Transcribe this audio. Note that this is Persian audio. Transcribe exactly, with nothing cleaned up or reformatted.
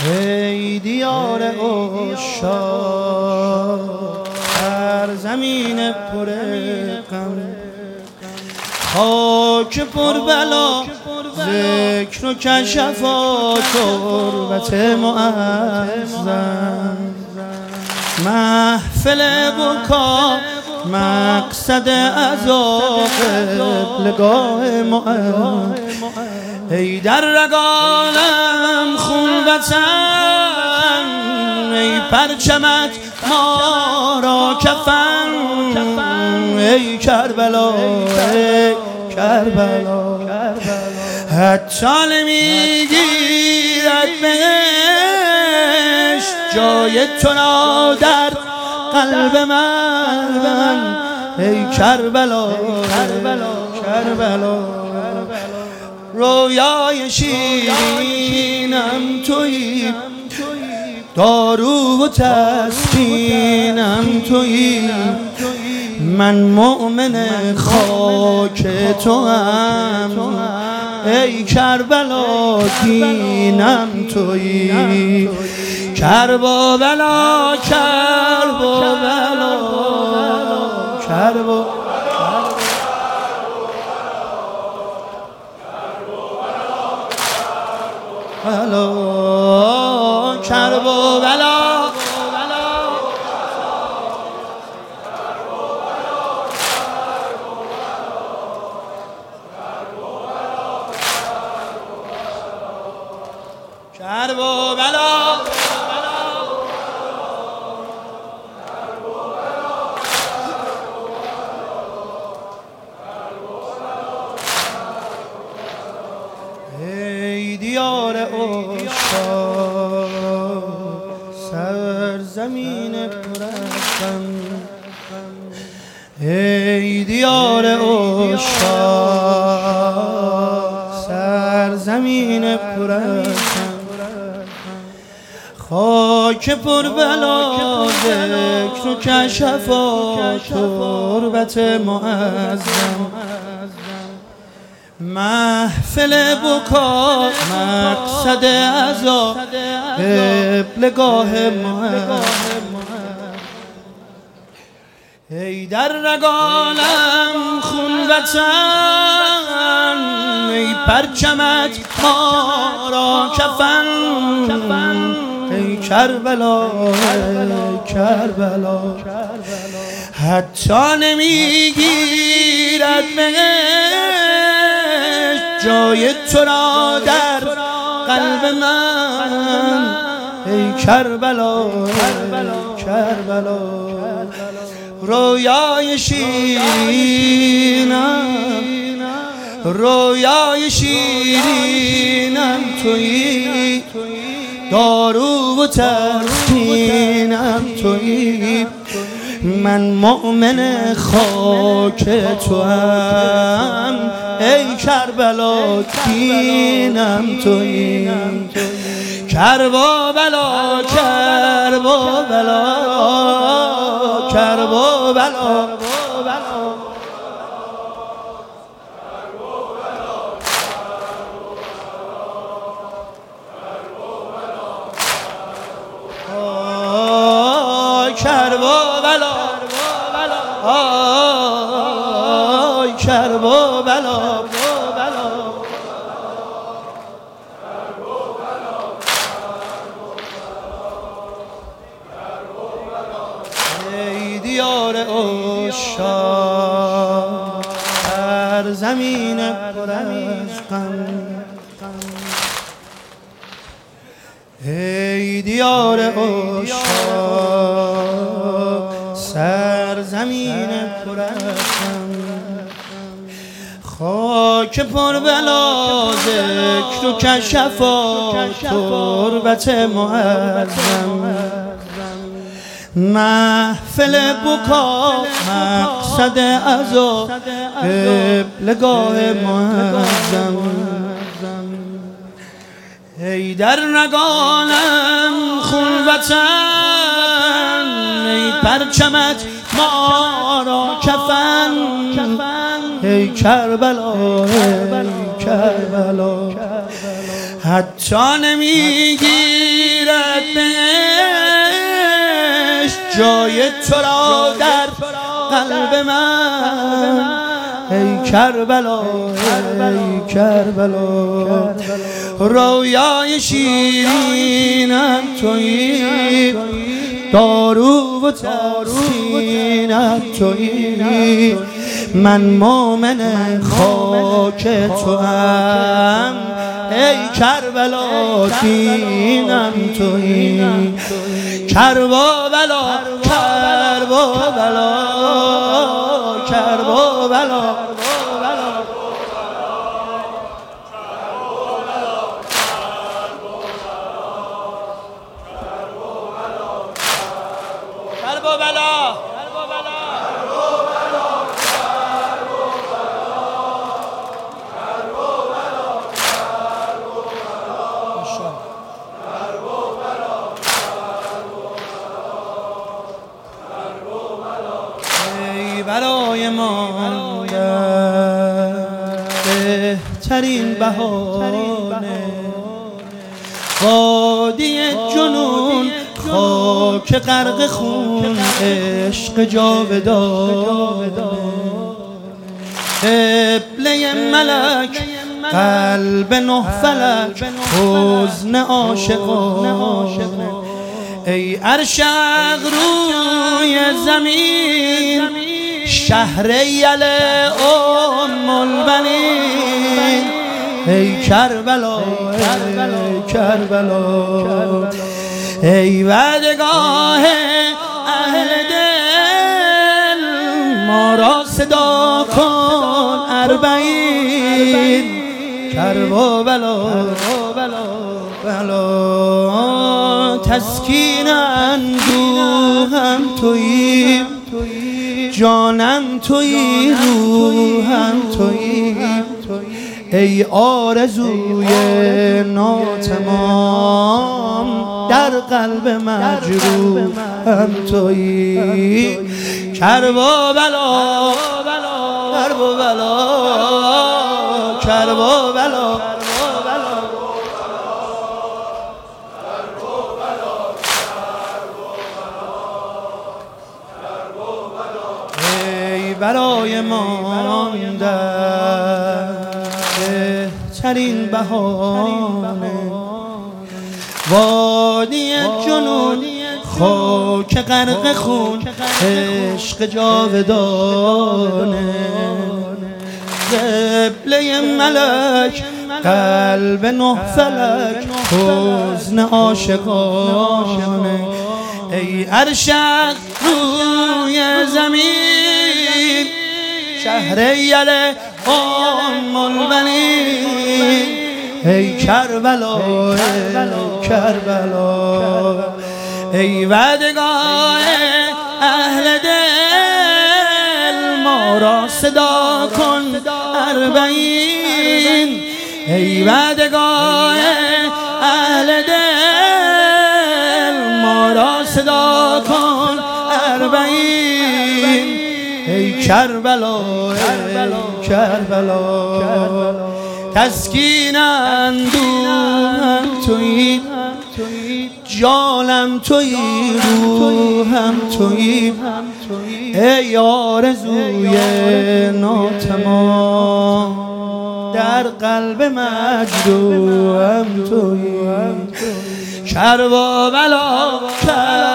ای دیار عشاق هر زمین پر غم، خاک پر بلا ذکر و کشفات تربت معظم، محفل بکا مقصد عزا قبلگاه معظم. ای در رگانم خون وطن، ای پرچمت ما را کفن، ای کربلا ای کربلا، حتی نمیگیرد بهشت جای تو را در قلب من، ای کربلا کربلا کربلا. رویای شیرینم تویی، دارو و تسکینم تویی، من مؤمن خاک توام، ای کربلا دینم تویی. کربا بلا کربا بلا کربا بلا کربا بلا کربا بلا. ای دیار عشاق سرزمین پر از غم، ای دیار عشاق سرزمین پر از غم، خاک پر بلا ذکر و کشفات تربت معظم، محفل بکا مقصد عزا قبلگاه معظم. ای در رگانم خون وطن، ای پرچمت ما را کفن، ای کربلا ای کربلا، حتی نمیگیرد بهشت جای تو را در قلب من، ای کربلا ای کربلا. رویای شیرینم رویای شیرینم تویی، دارو و تسکینم تویی، من مؤمن خاک توام، ای کربلا دینم تویی. کربا بلا کربا بلا کربا بلا کربا بلا آی کربا بلا ای دیار عشاق هر زمین پر از غم، ای دیار عشاق سرزمین پر از غم، خاک پر بلا ذکر و کشفات تربت معظم، محفل بکا مقصد عزا قبلگاه معظم. ای در رگانم خون وطن، ای پرچمت ما را کفن، ای کربلا ای کربلا، حتی نمیگیر جای تو را در قلب من ای کربلا ای کربلا رویای شیرینم تویی دارو و تسکینم تویی من مومن خاک توام ای کربلا دینم تویی کربلا کربلا کربلا برای ما بهترین بهانه وادی جنون خاک غرق خون عشق جاودانه قبله ملک قلب نه فلک حزن عاشقانه ای عرشق روی زمین شهر یل ام البنین ای کربلا ای کربلا ای وعدگاه اهل دل ما را صدا کن اربعین کربلا بلا تسکین اندوهم تویی جانم تویی روحم تویی ای آرزوی ناتمام در قلب مجروحم تویی کربلا کربلا کربلا برای ما بهترین بهانه وادی جنون خاک غرق خون عشق جاودانه قبله ملک قلب نه فلک حزن عاشقانه ای عرشق روی زمین شهر یل ام البنین ای کربلا ای کربلا ای وعدگاه اهل دل ما را صدا کن اربعین ای وعدگاه اهل دل ما را صدا کن اربعین ای کربلا ای کربلا تسکین اندوهم تویی جانم تویی روحم تویی ای آرزوی ناتمام در قلب مجروحم تویی کربلا